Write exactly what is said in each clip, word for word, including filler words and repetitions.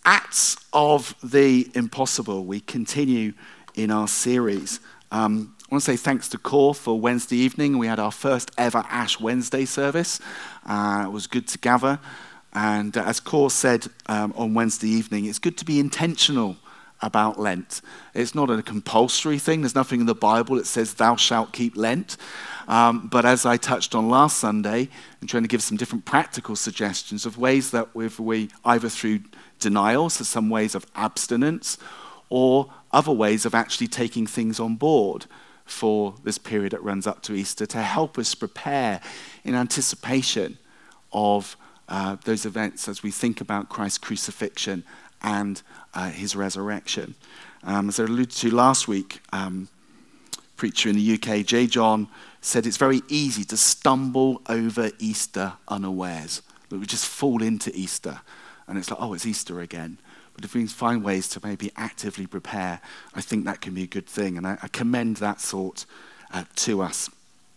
Acts of the Impossible. We continue in our series. Um, I want to say thanks to Core for Wednesday evening. We had our first ever Ash Wednesday service. Uh, it was good to gather. And uh, as Core said um, on Wednesday evening, it's good to be intentional about Lent. It's not a compulsory thing. There's nothing in the Bible that says thou shalt keep Lent. Um, but as I touched on last Sunday, I'm trying to give some different practical suggestions of ways that we've, we either through denial, so some ways of abstinence, or other ways of actually taking things on board for this period that runs up to Easter to help us prepare in anticipation of uh, those events as we think about Christ's crucifixion and uh, his resurrection. Um, as I alluded to last week, um, preacher in the U K, J. John, said it's very easy to stumble over Easter unawares. That we just fall into Easter. And it's like, oh, it's Easter again. But if we can find ways to maybe actively prepare, I think that can be a good thing. And I, I commend that thought uh, to us.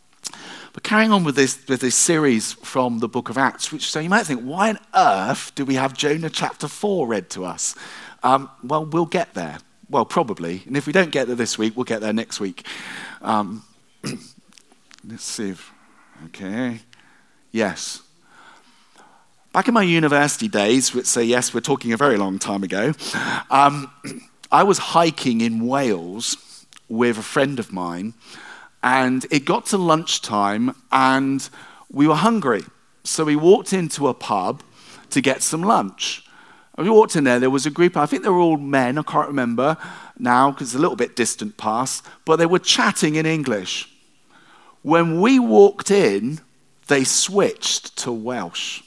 But carrying on with this with this series from the book of Acts, which so you might think, why on earth do we have Jonah chapter four read to us? Um, well, we'll get there. Well, probably. And if we don't get there this week, we'll get there next week. Um, let's see. If, okay. Yes. Back in my university days, which say yes, we're talking a very long time ago, um, I was hiking in Wales with a friend of mine, and it got to lunchtime, and we were hungry. So we walked into a pub to get some lunch. And we walked in there, there was a group, I think they were all men, I can't remember now, because it's a little bit distant past, but they were chatting in English. When we walked in, they switched to Welsh.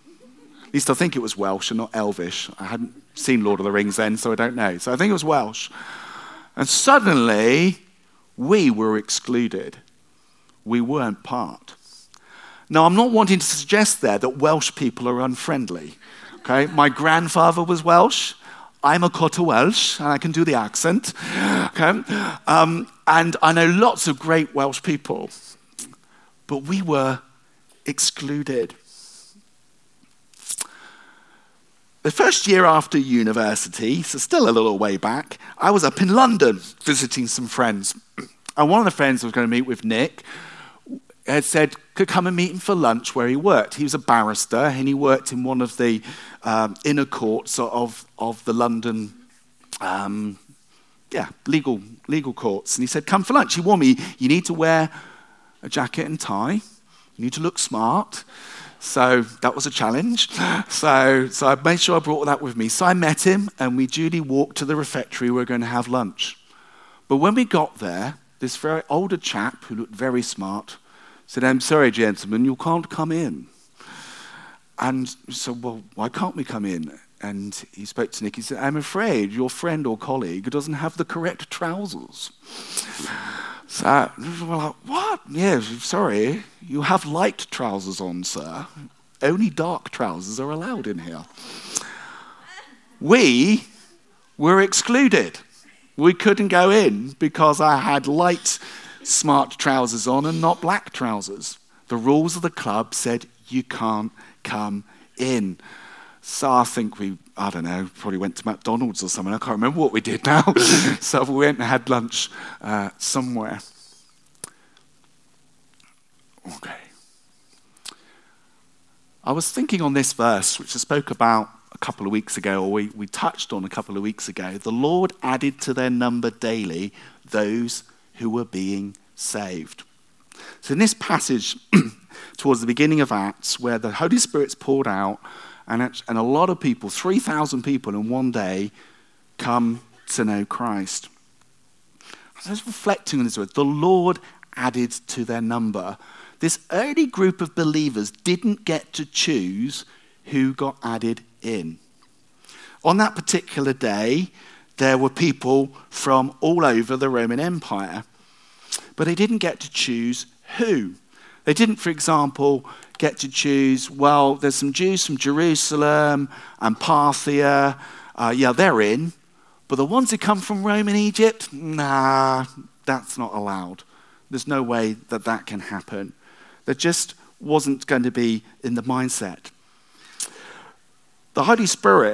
At least I think it was Welsh and not Elvish. I hadn't seen Lord of the Rings then, so I don't know. So I think it was Welsh. And suddenly, we were excluded. We weren't part. Now, I'm not wanting to suggest there that Welsh people are unfriendly. Okay, my grandfather was Welsh. I'm a quarter Welsh, and I can do the accent. Okay, um, and I know lots of great Welsh people, but we were excluded. The first year after university, so still a little way back, I was up in London visiting some friends. And one of the friends I was going to meet with, Nick, had said could come and meet him for lunch where he worked. He was a barrister, and he worked in one of the um, inner courts of, of the London um, yeah, legal legal courts. And he said, come for lunch. He warned me, you need to wear a jacket and tie. You need to look smart. So that was a challenge. So, so I made sure I brought that with me. So I met him, and we duly walked to the refectory. We were going to have lunch. But when we got there, this very older chap who looked very smart said, I'm sorry, gentlemen, you can't come in. And so, well, why can't we come in? And he spoke to Nick. He said, I'm afraid your friend or colleague doesn't have the correct trousers. So we're like, what? Yeah, sorry, you have light trousers on, sir. Only dark trousers are allowed in here. We were excluded. We couldn't go in because I had light, smart trousers on and not black trousers. The rules of the club said you can't come in. So I think we, I don't know, probably went to McDonald's or something. I can't remember what we did now. So we went and had lunch uh, somewhere. Okay. I was thinking on this verse, which I spoke about a couple of weeks ago, or we, we touched on a couple of weeks ago. The Lord added to their number daily those who were being saved. So in this passage, towards the beginning of Acts, where the Holy Spirit's poured out, and, and a lot of people, three thousand people in one day, come to know Christ. I was reflecting on this word. The Lord added to their number. This early group of believers didn't get to choose who got added in. On that particular day, there were people from all over the Roman Empire, but they didn't get to choose who. They didn't, for example, get to choose, well, there's some Jews from Jerusalem and Parthia. Uh, yeah, they're in. But the ones who come from Rome and Egypt, nah, that's not allowed. There's no way that that can happen. There just wasn't going to be in the mindset. The Holy Spirit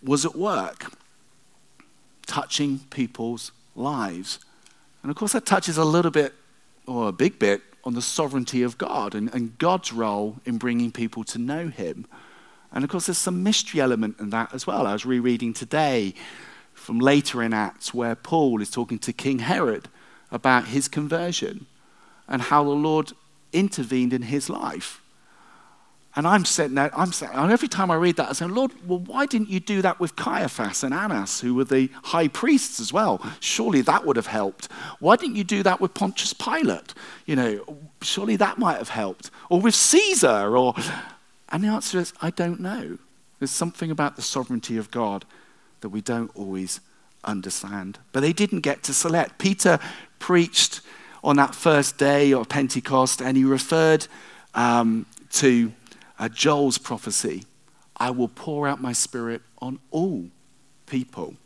was at work, touching people's lives. And of course that touches a little bit, or a big bit, on the sovereignty of God and, and God's role in bringing people to know him. And of course there's some mystery element in that as well. I was rereading today from later in Acts where Paul is talking to King Herod about his conversion and how the Lord intervened in his life. And I'm sitting there, I'm saying, and every time I read that, I say, Lord, well, why didn't you do that with Caiaphas and Annas, who were the high priests as well? Surely that would have helped. Why didn't you do that with Pontius Pilate? You know, surely that might have helped. Or with Caesar, or... And the answer is, I don't know. There's something about the sovereignty of God that we don't always understand. But they didn't get to select. Peter preached on that first day of Pentecost, and he referred um, to Uh, Joel's prophecy, I will pour out my spirit on all people.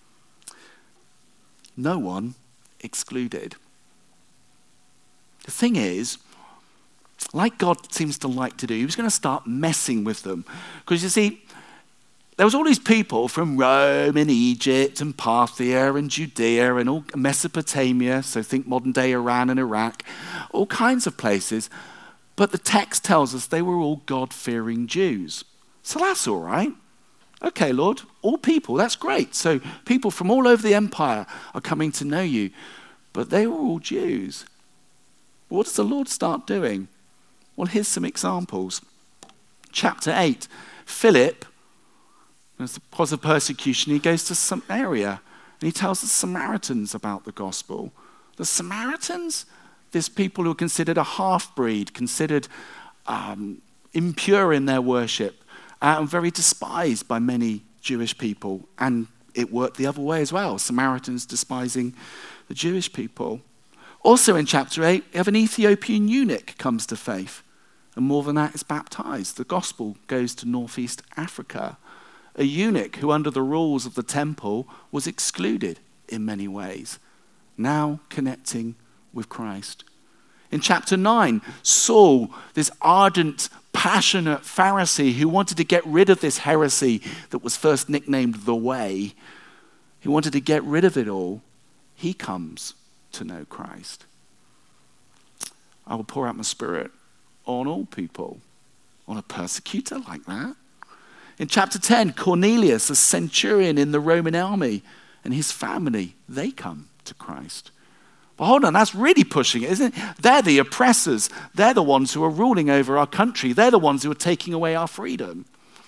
No one excluded. The thing is, like God seems to like to do, he was going to start messing with them. Because you see, there was all these people from Rome and Egypt and Parthia and Judea and all Mesopotamia, so think modern day Iran and Iraq, all kinds of places. But the text tells us they were all God-fearing Jews. So that's all right. Okay, Lord, all people, that's great. So people from all over the empire are coming to know you. But they were all Jews. What does the Lord start doing? Well, here's some examples. Chapter eight, Philip, because of persecution, he goes to Samaria and he tells the Samaritans about the gospel. The Samaritans? There's people who are considered a half-breed, considered um, impure in their worship, uh, and very despised by many Jewish people. And it worked the other way as well, Samaritans despising the Jewish people. Also in chapter eight, we have an Ethiopian eunuch comes to faith. And more than that, is baptized. The gospel goes to northeast Africa. A eunuch who under the rules of the temple was excluded in many ways, now connecting with Christ. In chapter nine, Saul, this ardent, passionate Pharisee who wanted to get rid of this heresy that was first nicknamed the Way, he wanted to get rid of it all, he comes to know Christ. I will pour out my spirit on all people, on a persecutor like that. In chapter ten, Cornelius, a centurion in the Roman army, and his family, they come to Christ. But hold on, that's really pushing it, isn't it? They're the oppressors. They're the ones who are ruling over our country. They're the ones who are taking away our freedom.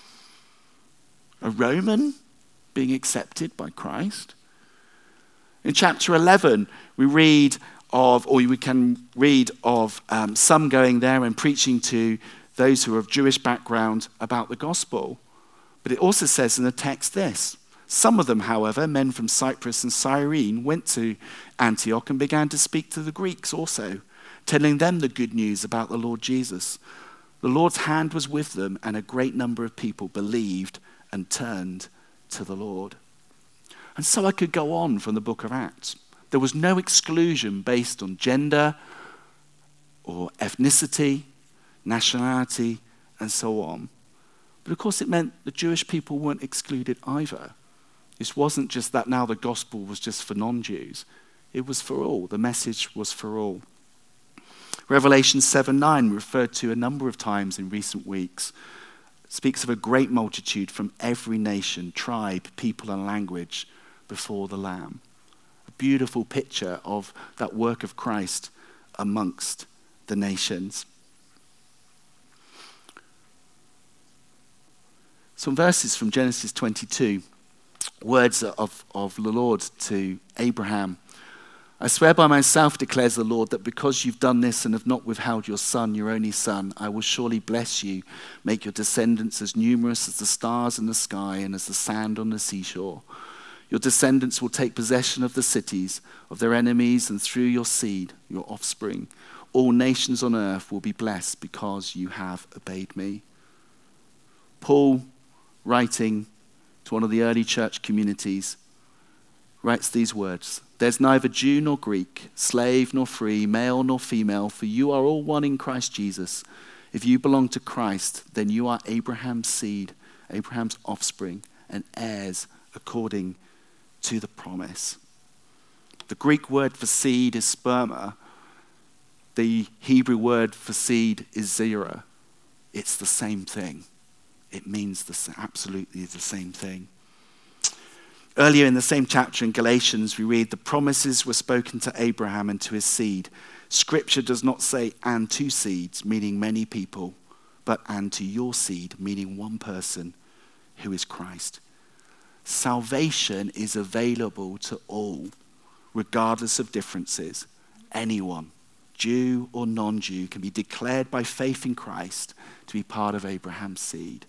A Roman being accepted by Christ. In chapter eleven, we read of, or we can read of um, some going there and preaching to those who are of Jewish background about the gospel. But it also says in the text this: some of them, however, men from Cyprus and Cyrene, went to Antioch and began to speak to the Greeks also, telling them the good news about the Lord Jesus. The Lord's hand was with them, and a great number of people believed and turned to the Lord. And so I could go on from the book of Acts. There was no exclusion based on gender or ethnicity, nationality, and so on. But of course it meant the Jewish people weren't excluded either. It wasn't just that now the gospel was just for non-Jews. It was for all. The message was for all. Revelation seven nine, referred to a number of times in recent weeks, speaks of a great multitude from every nation, tribe, people, and language before the Lamb. A beautiful picture of that work of Christ amongst the nations. Some verses from Genesis twenty-two, words of, of the Lord to Abraham. I swear by myself, declares the Lord, that because you've done this and have not withheld your son, your only son, I will surely bless you, make your descendants as numerous as the stars in the sky and as the sand on the seashore. Your descendants will take possession of the cities of their enemies, and through your seed, your offspring, all nations on earth will be blessed because you have obeyed me. Paul, writing to one of the early church communities, writes these words: there's neither Jew nor Greek, slave nor free, male nor female, for you are all one in Christ Jesus. If you belong to Christ, then you are Abraham's seed, Abraham's offspring, and heirs according to the promise. The Greek word for seed is sperma. The Hebrew word for seed is zera. It's the same thing. It means the, absolutely the same thing. Earlier in the same chapter in Galatians, we read, the promises were spoken to Abraham and to his seed. Scripture does not say, and to seeds, meaning many people, but and to your seed, meaning one person, who is Christ. Salvation is available to all, regardless of differences. Anyone, Jew or non-Jew, can be declared by faith in Christ to be part of Abraham's seed.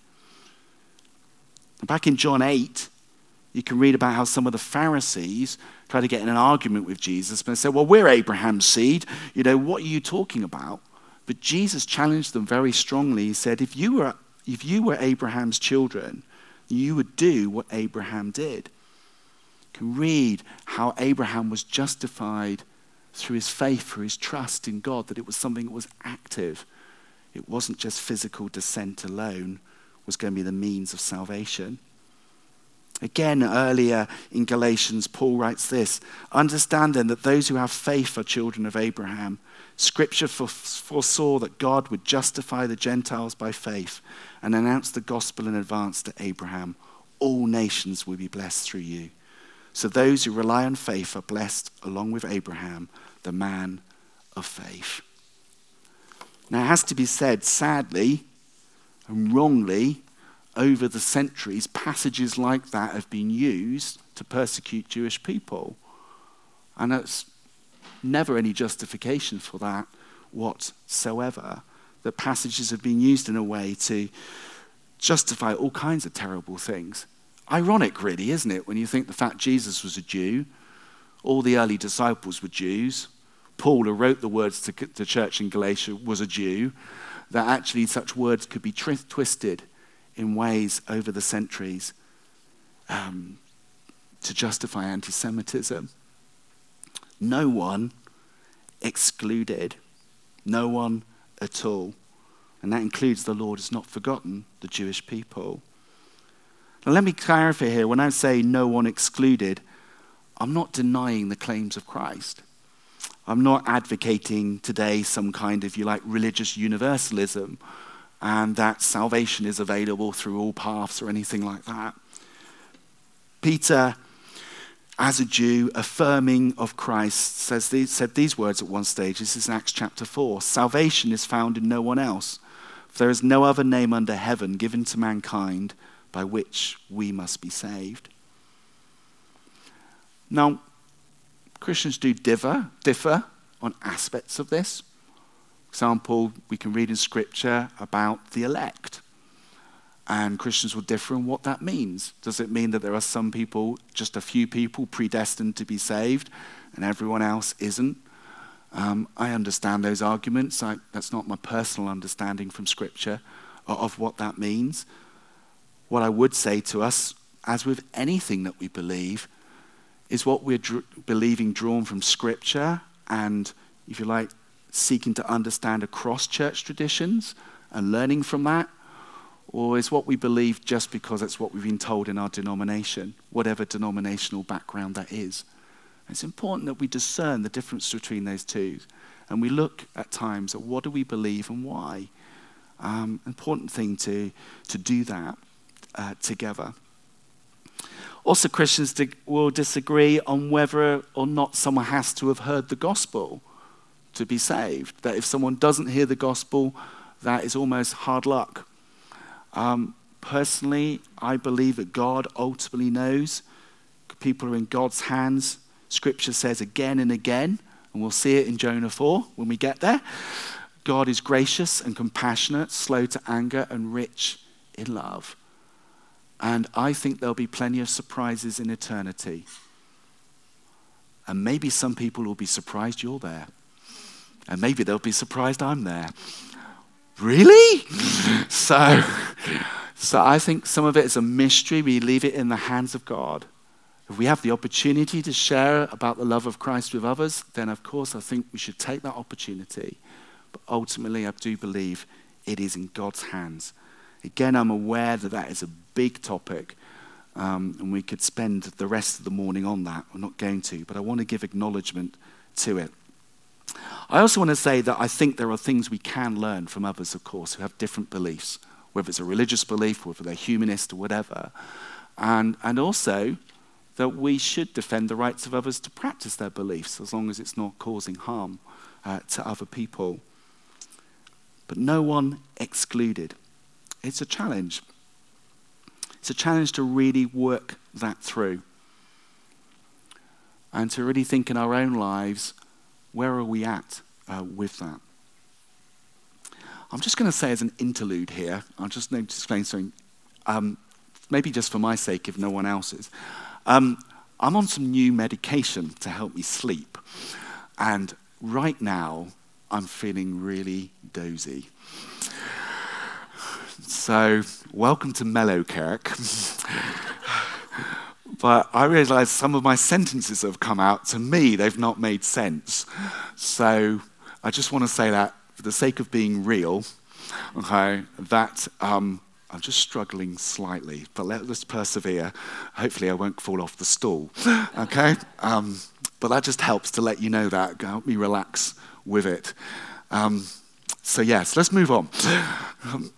Back in John eight, you can read about how some of the Pharisees tried to get in an argument with Jesus, but they said, well, we're Abraham's seed. You know, what are you talking about? But Jesus challenged them very strongly. He said, if you were, if you were Abraham's children, you would do what Abraham did. You can read how Abraham was justified through his faith, through his trust in God, that it was something that was active. It wasn't just physical descent alone was going to be the means of salvation. Again, earlier in Galatians, Paul writes this, understand then that those who have faith are children of Abraham. Scripture foresaw that God would justify the Gentiles by faith and announce the gospel in advance to Abraham. All nations will be blessed through you. So those who rely on faith are blessed along with Abraham, the man of faith. Now it has to be said, sadly and wrongly, over the centuries, passages like that have been used to persecute Jewish people. And that's never any justification for that whatsoever. That passages have been used in a way to justify all kinds of terrible things. Ironic, really, isn't it, when you think the fact Jesus was a Jew, all the early disciples were Jews, Paul, who wrote the words to the church in Galatia, was a Jew, that actually such words could be tri- twisted in ways over the centuries um, to justify anti-Semitism. No one excluded. No one at all. And that includes the Lord has not forgotten the Jewish people. Now let me clarify here, when I say no one excluded, I'm not denying the claims of Christ. I'm not advocating today some kind of, if you like, religious universalism and that salvation is available through all paths or anything like that. Peter, as a Jew, affirming of Christ, says these, said these words at one stage. This is Acts chapter four. Salvation is found in no one else. For there is no other name under heaven given to mankind by which we must be saved. Now, Christians do differ, differ on aspects of this. For example, we can read in Scripture about the elect. And Christians will differ on what that means. Does it mean that there are some people, just a few people, predestined to be saved and everyone else isn't? Um, I understand those arguments. I, that's not my personal understanding from Scripture of, of what that means. What I would say to us, as with anything that we believe, is what we're dr- believing drawn from Scripture and, if you like, seeking to understand across church traditions and learning from that, or is what we believe just because it's what we've been told in our denomination, whatever denominational background that is. It's important that we discern the difference between those two, and we look at times at what do we believe and why. Um, important thing to, to do that uh, together. Also, Christians di- will disagree on whether or not someone has to have heard the gospel to be saved. That if someone doesn't hear the gospel, that is almost hard luck. Um, personally, I believe that God ultimately knows. People are in God's hands. Scripture says again and again, and we'll see it in Jonah four when we get there, God is gracious and compassionate, slow to anger, and rich in love. And I think there'll be plenty of surprises in eternity. And maybe some people will be surprised you're there. And maybe they'll be surprised I'm there. Really? so, so I think some of it is a mystery. We leave it in the hands of God. If we have the opportunity to share about the love of Christ with others, then of course I think we should take that opportunity. But ultimately, I do believe it is in God's hands. Again, I'm aware that that is a big topic Um, and we could spend the rest of the morning on that. I'm not going to, but I want to give acknowledgement to it. I also want to say that I think there are things we can learn from others, of course, who have different beliefs, whether it's a religious belief, whether they're humanist or whatever. And, and also that we should defend the rights of others to practice their beliefs as long as it's not causing harm uh, to other people. But no one excluded. It's a challenge. It's a challenge to really work that through and to really think in our own lives, where are we at uh, with that? I'm just going to say as an interlude here, I'll just need to explain something, um, maybe just for my sake if no one else's. Um, I'm on some new medication to help me sleep. And right now, I'm feeling really dozy. So, welcome to Mellowkirk. But I realise some of my sentences have come out. To me, they've not made sense. So, I just want to say that for the sake of being real, okay, that um, I'm just struggling slightly, but let us persevere. Hopefully I won't fall off the stool, okay? Um, but that just helps to let you know that, help me relax with it. Um, so yes, let's move on. Um,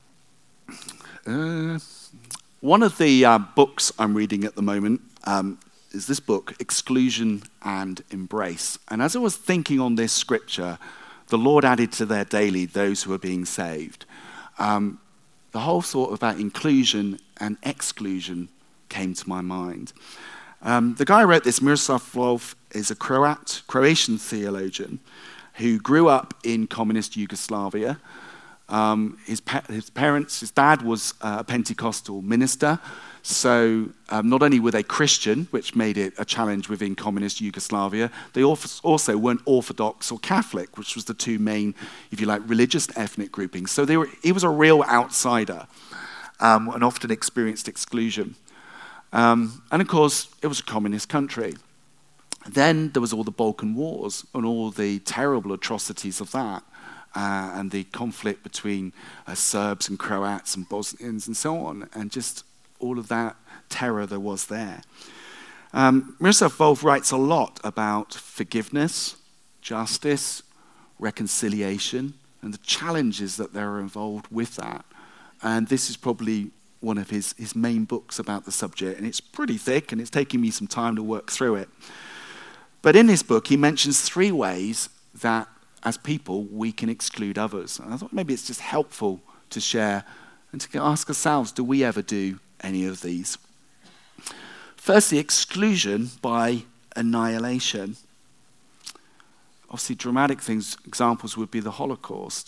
uh, one of the uh, books I'm reading at the moment um, is this book, Exclusion and Embrace. And as I was thinking on this scripture, the Lord added to their daily those who are being saved. Um, the whole thought about inclusion and exclusion came to my mind. Um, the guy who wrote this, Miroslav Volf, is a Croat, Croatian theologian who grew up in communist Yugoslavia. Um, his, pa- his parents, his dad was uh, a Pentecostal minister, so um, not only were they Christian, which made it a challenge within communist Yugoslavia, they also weren't Orthodox or Catholic, which was the two main, if you like, religious ethnic groupings. So they were, he was a real outsider um, and often experienced exclusion. Um, and of course, it was a communist country. Then there was all the Balkan Wars and all the terrible atrocities of that. Uh, and the conflict between uh, Serbs and Croats and Bosnians and so on, and just all of that terror there was there. Um, Miroslav Volf writes a lot about forgiveness, justice, reconciliation, and the challenges that there are involved with that. And this is probably one of his, his main books about the subject, and it's pretty thick, and it's taking me some time to work through it. But in his book, he mentions three ways that as people, we can exclude others. And I thought maybe it's just helpful to share and to ask ourselves, do we ever do any of these? Firstly, exclusion by annihilation. Obviously, dramatic things, examples would be the Holocaust,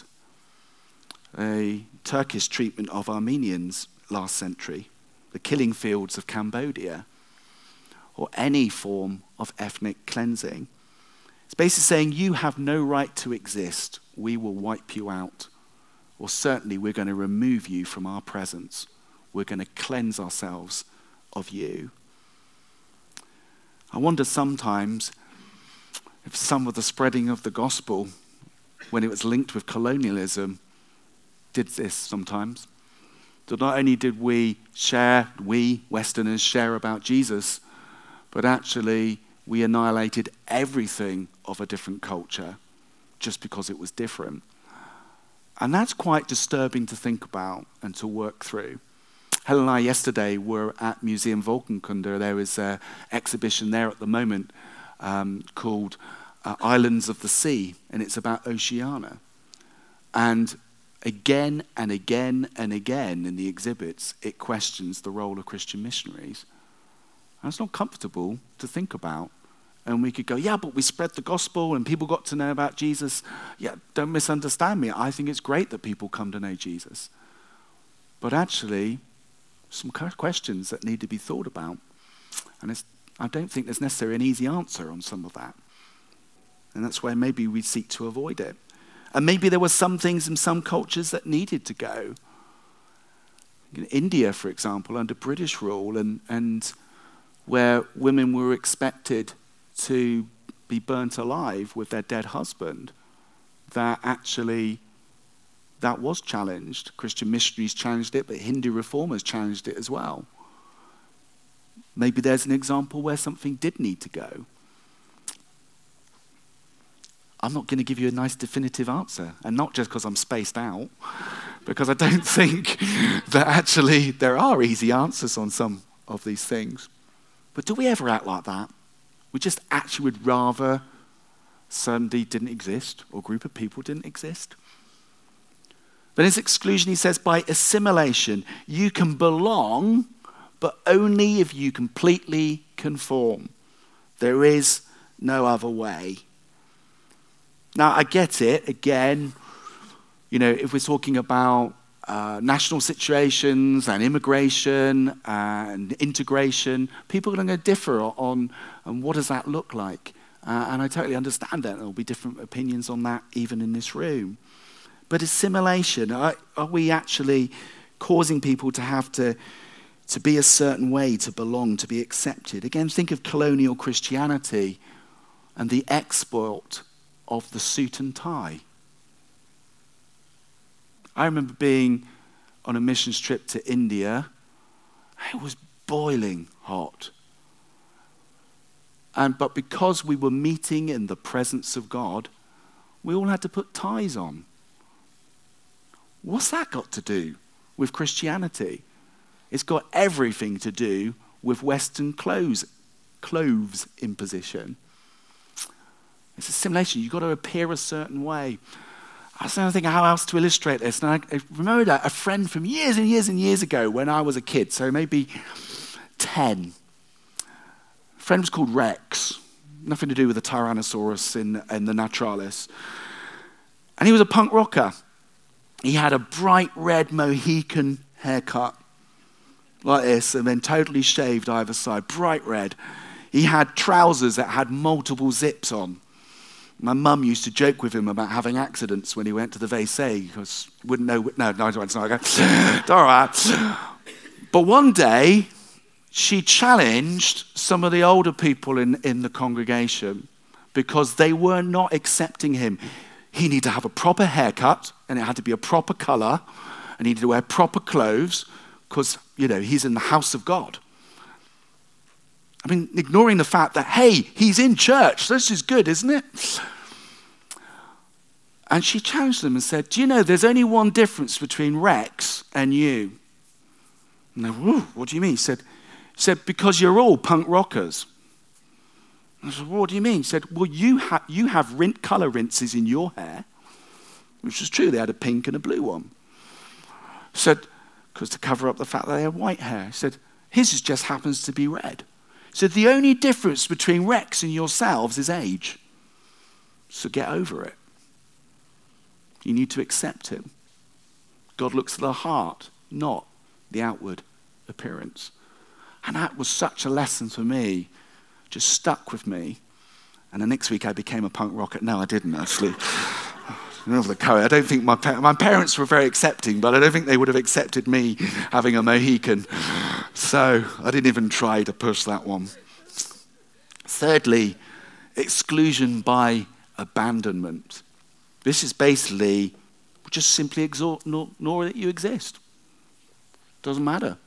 a Turkish treatment of Armenians last century, the killing fields of Cambodia, or any form of ethnic cleansing. It's basically saying you have no right to exist. We will wipe you out. Or certainly we're going to remove you from our presence. We're going to cleanse ourselves of you. I wonder sometimes if some of the spreading of the gospel, when it was linked with colonialism, did this sometimes. That not only did we share, we Westerners share about Jesus, but actually we annihilated everything of a different culture just because it was different. And that's quite disturbing to think about and to work through. Helen and I yesterday were at Museum Volkenkunde. There is an exhibition there at the moment um, called uh, Islands of the Sea, and it's about Oceania. And again and again and again in the exhibits, it questions the role of Christian missionaries. And it's not comfortable to think about. And we could go, yeah, but we spread the gospel and people got to know about Jesus. Yeah, don't misunderstand me. I think it's great that people come to know Jesus. But actually, some questions that need to be thought about. And it's, I don't think there's necessarily an easy answer on some of that. And that's where maybe we seek to avoid it. And maybe there were some things in some cultures that needed to go. In India, for example, under British rule, and, and where women were expected to be burnt alive with their dead husband, that actually that was challenged. Christian missionaries challenged it, but Hindu reformers challenged it as well. Maybe there's an example where something did need to go. I'm not going to give you a nice definitive answer, and not just because I'm spaced out, because I don't think that actually there are easy answers on some of these things. But do we ever act like that? We just actually would rather somebody didn't exist or a group of people didn't exist. But in his exclusion, he says, by assimilation, you can belong, but only if you completely conform. There is no other way. Now, I get it, again, you know, if we're talking about uh, national situations and immigration and integration, people are going to differ on, on what does that look like. Uh, and I totally understand that. There will be different opinions on that even in this room. But assimilation, are, are we actually causing people to have to, to be a certain way, to belong, to be accepted? Again, think of colonial Christianity and the export of the suit and tie. I remember being on a missions trip to India. It was boiling hot. And but because we were meeting in the presence of God, we all had to put ties on. What's that got to do with Christianity? It's got everything to do with Western clothes, clothes imposition. It's assimilation. You've got to appear a certain way. I was trying to think how else to illustrate this. And I, I remembered a, a friend from years and years and years ago when I was a kid, so maybe ten. A friend was called Rex. Nothing to do with the Tyrannosaurus in, in the Naturalis. And he was a punk rocker. He had a bright red Mohican haircut, like this, and then totally shaved either side, bright red. He had trousers that had multiple zips on. My mum used to joke with him about having accidents when he went to the W C, because he wouldn't know. No, no, it's not. It's all right. But one day, she challenged some of the older people in, in the congregation because they were not accepting him. He needed to have a proper haircut, and it had to be a proper color, and he needed to wear proper clothes because, you know, he's in the house of God. I mean, ignoring the fact that, hey, he's in church. This is good, isn't it? And she challenged them and said, do you know there's only one difference between Rex and you? And they were, what do you mean? He said, he said, because you're all punk rockers. I said, well, what do you mean? He said, well, you, ha- you have rint color rinses in your hair, which is true. They had a pink and a blue one. He said, because to cover up the fact that they had white hair. He said, his just happens to be red. So the only difference between Rex and yourselves is age. So get over it. You need to accept him. God looks at the heart, not the outward appearance. And that was such a lesson for me, just stuck with me. And the next week I became a punk rocker. No, I didn't actually. I don't think my, pa- my parents were very accepting, but I don't think they would have accepted me having a Mohican. So I didn't even try to push that one. Thirdly, exclusion by abandonment. This is basically just simply ignore that you exist. Doesn't matter.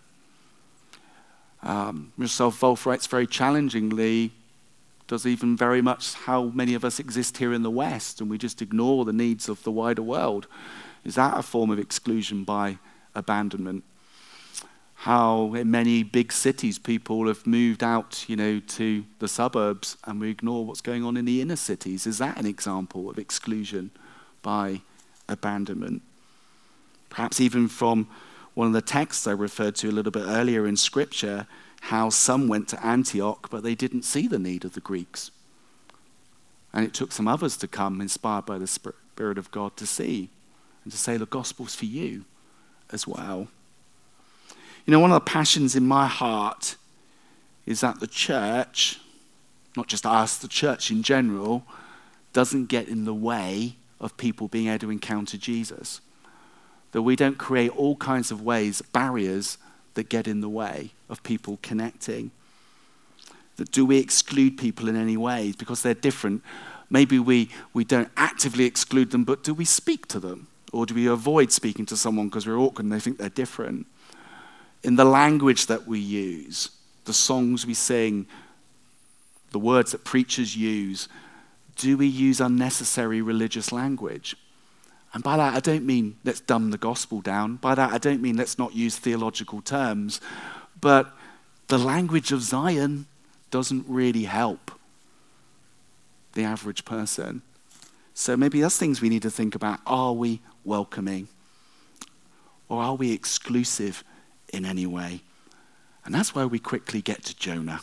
Um, Miroslav Volf writes very challengingly, does even very much how many of us exist here in the West and we just ignore the needs of the wider world. Is that a form of exclusion by abandonment? How in many big cities people have moved out, you know, to the suburbs and we ignore what's going on in the inner cities. Is that an example of exclusion by abandonment? Perhaps even from one of the texts I referred to a little bit earlier in Scripture, how some went to Antioch, but they didn't see the need of the Greeks. And it took some others to come, inspired by the Spirit of God, to see and to say the gospel's for you as well. You know, one of the passions in my heart is that the church, not just us, the church in general, doesn't get in the way of people being able to encounter Jesus. That we don't create all kinds of ways, barriers that get in the way of people connecting. That do we exclude people in any way because they're different? Maybe we, we don't actively exclude them, but do we speak to them? Or do we avoid speaking to someone because we're awkward and they think they're different? In the language that we use, the songs we sing, the words that preachers use, do we use unnecessary religious language? And by that, I don't mean let's dumb the gospel down. By that, I don't mean let's not use theological terms. But the language of Zion doesn't really help the average person. So maybe that's things we need to think about. Are we welcoming? Or are we exclusive in any way? And that's where we quickly get to Jonah.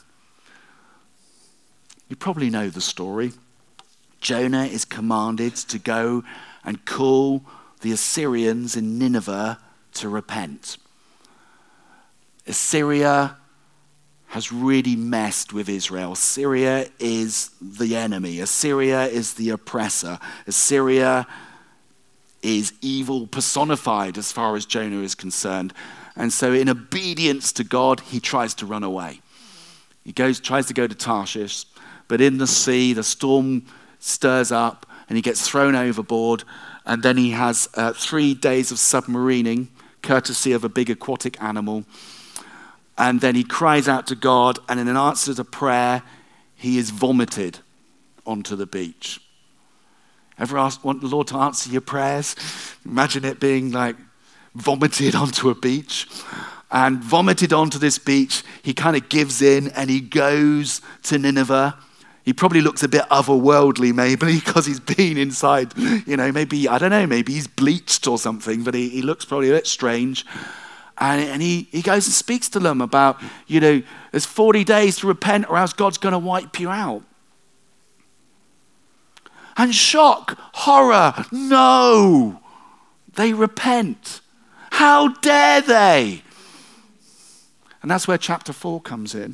You probably know the story. Jonah is commanded to go and call the Assyrians in Nineveh to repent. Assyria has really messed with Israel. Assyria is the enemy. Assyria is the oppressor. Assyria is evil personified as far as Jonah is concerned. And so in obedience to God, he tries to run away. He goes, tries to go to Tarshish, but in the sea, the storm stirs up and he gets thrown overboard. And then he has uh, three days of submarining, courtesy of a big aquatic animal. And then he cries out to God, and in an answer to prayer, he is vomited onto the beach. Ever asked, want the Lord to answer your prayers? Imagine it being like vomited onto a beach. And vomited onto this beach, he kind of gives in and he goes to Nineveh. He probably looks a bit otherworldly maybe because he's been inside, you know, maybe, I don't know, maybe he's bleached or something, but he, he looks probably a bit strange. And, and he, he goes and speaks to them about, you know, there's forty days to repent or else God's going to wipe you out. And shock, horror, no, they repent. How dare they? And that's where chapter four comes in.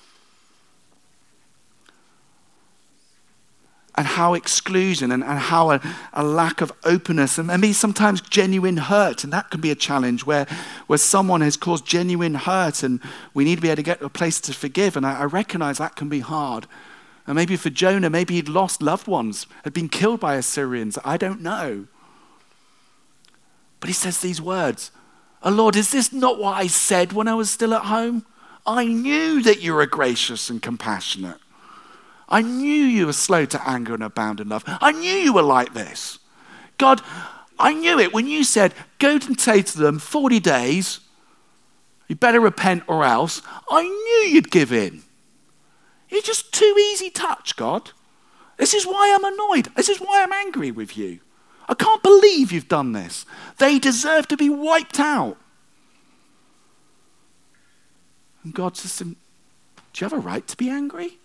And how exclusion and, and how a, a lack of openness and maybe sometimes genuine hurt, and that can be a challenge where, where someone has caused genuine hurt and we need to be able to get to a place to forgive. And I, I recognize that can be hard. And maybe for Jonah, maybe he'd lost loved ones, had been killed by Assyrians. I don't know. But he says these words, "Oh Lord, is this not what I said when I was still at home? I knew that you were gracious and compassionate. I knew you were slow to anger and abound in love. I knew you were like this. God, I knew it when you said, go and say to them, forty days, you better repent or else. I knew you'd give in. You're just too easy touch, God. This is why I'm annoyed. This is why I'm angry with you. I can't believe you've done this. They deserve to be wiped out." And God says to him, "Do you have a right to be angry?"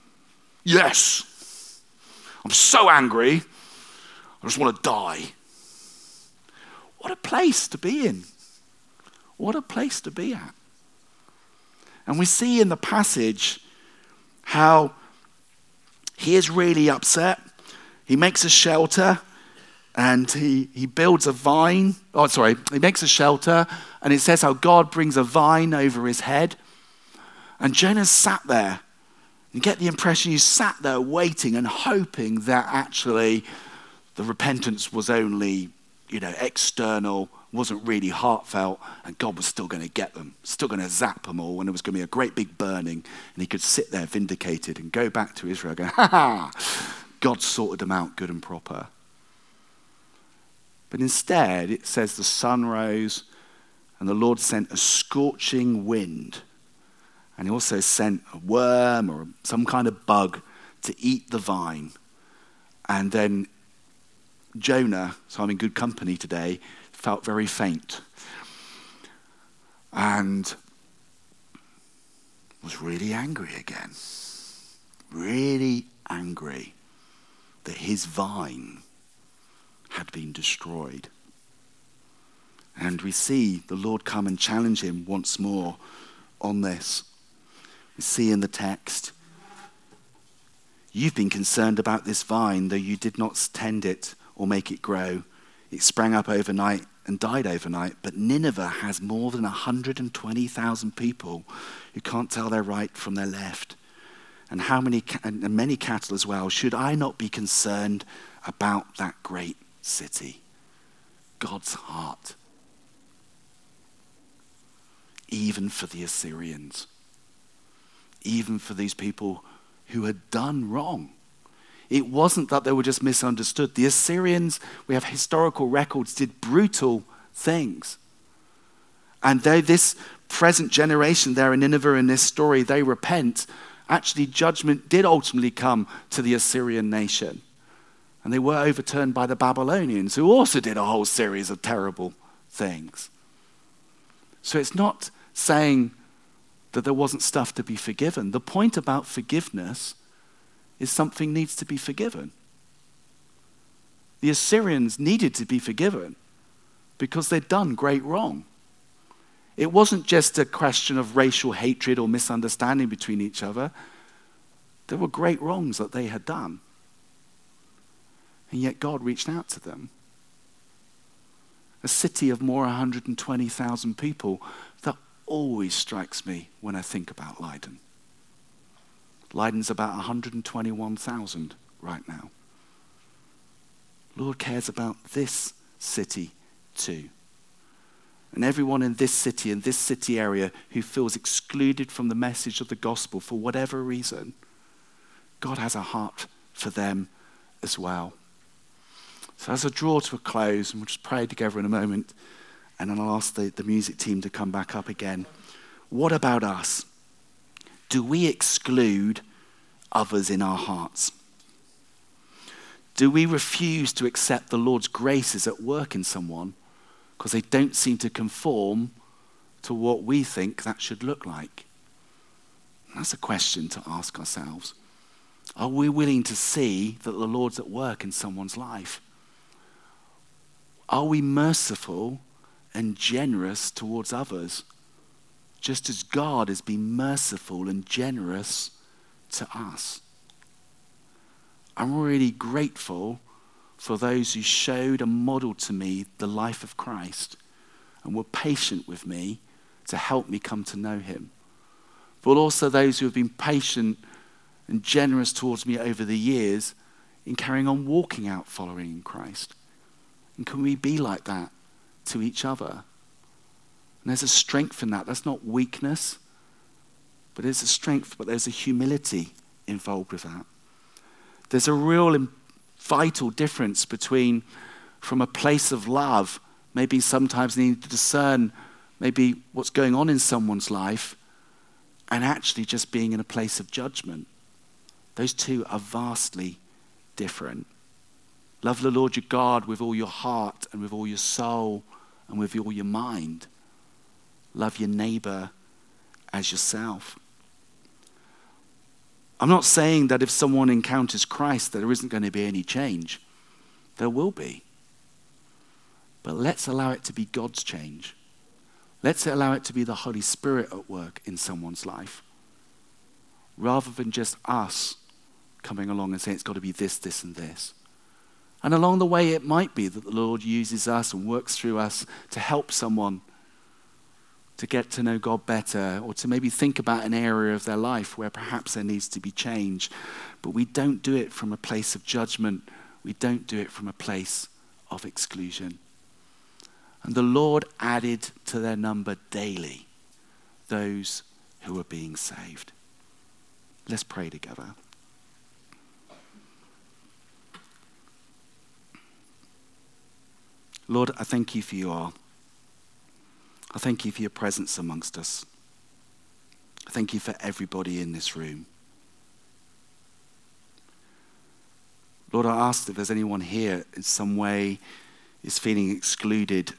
"Yes. I'm so angry, I just want to die." What a place to be in. What a place to be at. And we see in the passage how he is really upset. He makes a shelter and he, he builds a vine. Oh, sorry, he makes a shelter and it says how God brings a vine over his head. And Jonah sat there. You get the impression he sat there waiting and hoping that actually the repentance was only, you know, external, wasn't really heartfelt, and God was still going to get them, still going to zap them all, and there was going to be a great big burning, and he could sit there vindicated and go back to Israel going, ha ha, God sorted them out good and proper. But instead, it says the sun rose, and the Lord sent a scorching wind. And he also sent a worm or some kind of bug to eat the vine. And then Jonah, so I'm in good company today, felt very faint. And was really angry again. Really angry that his vine had been destroyed. And we see the Lord come and challenge him once more on this. We see in the text, "You've been concerned about this vine, though you did not tend it or make it grow. It sprang up overnight and died overnight. But Nineveh has more than one hundred twenty thousand people who can't tell their right from their left. And how many and many cattle as well. Should I not be concerned about that great city?" God's heart. Even for the Assyrians. even for these people who had done wrong. It wasn't that they were just misunderstood. The Assyrians, we have historical records, did brutal things. And though this present generation there in Nineveh in this story, they repent, actually judgment did ultimately come to the Assyrian nation. And they were overturned by the Babylonians, who also did a whole series of terrible things. So it's not saying that there wasn't stuff to be forgiven. The point about forgiveness is something needs to be forgiven. The Assyrians needed to be forgiven because they'd done great wrong. It wasn't just a question of racial hatred or misunderstanding between each other. There were great wrongs that they had done. And yet God reached out to them. A city of more than one hundred twenty thousand people, that always strikes me when I think about Leiden. Leiden's about one hundred twenty-one thousand right now. Lord cares about this city too. And everyone in this city, in this city area, who feels excluded from the message of the gospel for whatever reason, God has a heart for them as well. So as I draw to a close, and we'll just pray together in a moment, and then I'll ask the, the music team to come back up again. What about us? Do we exclude others in our hearts? Do we refuse to accept the Lord's graces at work in someone because they don't seem to conform to what we think that should look like? That's a question to ask ourselves. Are we willing to see that the Lord's at work in someone's life? Are we merciful and generous towards others, just as God has been merciful and generous to us? I'm really grateful for those who showed and modeled to me the life of Christ and were patient with me to help me come to know him. But also those who have been patient and generous towards me over the years in carrying on walking out following in Christ. And can we be like that to each other? And there's a strength in that. That's not weakness, but there's a strength, but there's a humility involved with that. There's a real vital difference between, from a place of love, maybe sometimes needing to discern maybe what's going on in someone's life, and actually just being in a place of judgment. Those two are vastly different. Love the Lord your God with all your heart and with all your soul and with all your mind. Love your neighbor as yourself. I'm not saying that if someone encounters Christ, there isn't going to be any change. There will be. But let's allow it to be God's change. Let's allow it to be the Holy Spirit at work in someone's life, rather than just us coming along and saying it's got to be this, this, and this. And along the way, it might be that the Lord uses us and works through us to help someone to get to know God better, or to maybe think about an area of their life where perhaps there needs to be change. But we don't do it from a place of judgment. We don't do it from a place of exclusion. And the Lord added to their number daily those who were being saved. Let's pray together. Lord, I thank you for you are. I thank you for your presence amongst us. I thank you for everybody in this room. Lord, I ask if there's anyone here in some way is feeling excluded,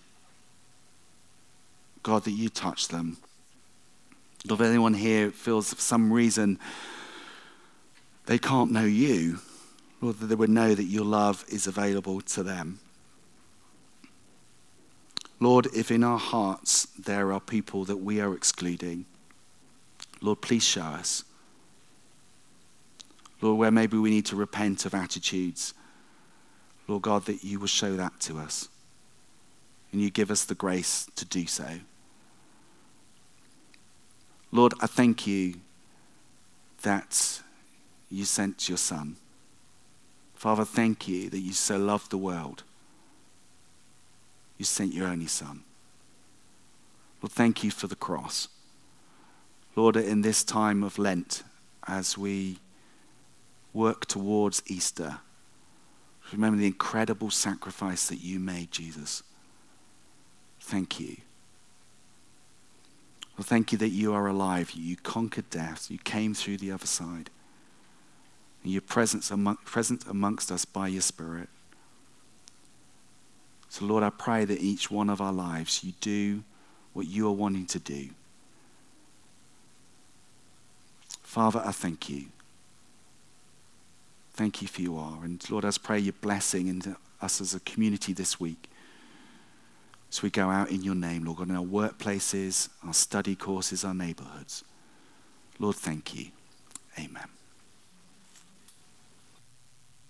God, that you touch them. Lord, if anyone here feels for some reason they can't know you, Lord, that they would know that your love is available to them. Lord, if in our hearts there are people that we are excluding, Lord, please show us. Lord, where maybe we need to repent of attitudes, Lord God, that you will show that to us. And you give us the grace to do so. Lord, I thank you that you sent your Son. Father, thank you that you so loved the world. You sent your only Son. Lord, thank you for the cross. Lord, in this time of Lent, as we work towards Easter, remember the incredible sacrifice that you made, Jesus. Thank you. Well, thank you that you are alive. You conquered death. You came through the other side. And you're present, among, present amongst us by your Spirit. So, Lord, I pray that each one of our lives, you do what you are wanting to do. Father, I thank you. Thank you for you are. And Lord, I pray your blessing into us as a community this week. As we go out in your name, Lord God, in our workplaces, our study courses, our neighborhoods. Lord, thank you. Amen.